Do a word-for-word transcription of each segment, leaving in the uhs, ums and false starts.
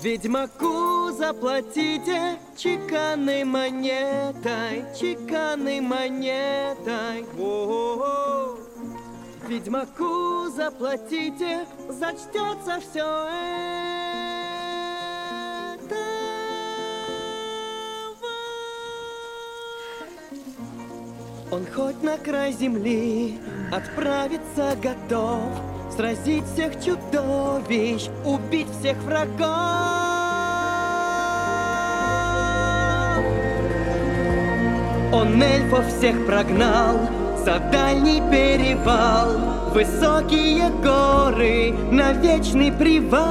Ведьмаку заплатите чеканной монетой, чеканной монетой. О-о-о. Ведьмаку заплатите, зачтется все это. Он хоть на край земли отправиться готов, сразить всех чудовищ, убить всех врагов. Он эльфов всех прогнал за дальний перевал, высокие горы на вечный привал.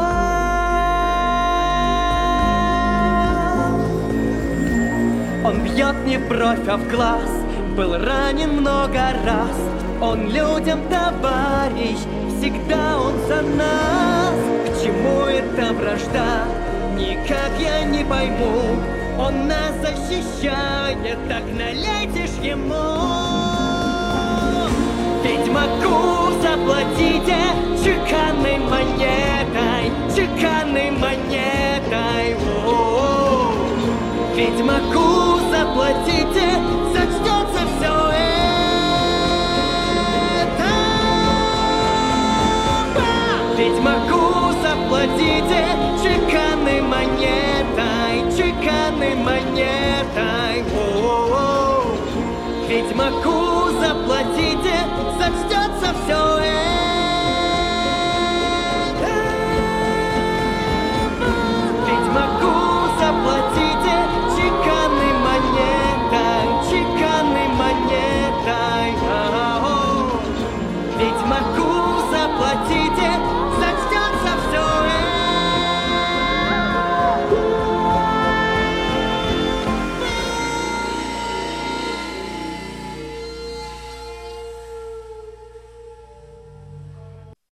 Он бьет не в бровь, а в глаз, был ранен много раз. Он людям товарищ, всегда он за нас. К чему эта вражда, никак я не пойму. Он нас защищает, так налейте ж ему. Ведьмаку заплатите чеканной монетой, чеканной монетой. О-о-о. Ведьмаку заплатите, зачтется все это. Ведьмаку заплатите чеканной монетой, чеканной монетой. О-о-о. Ведьмаку заплатите, зачтется все это.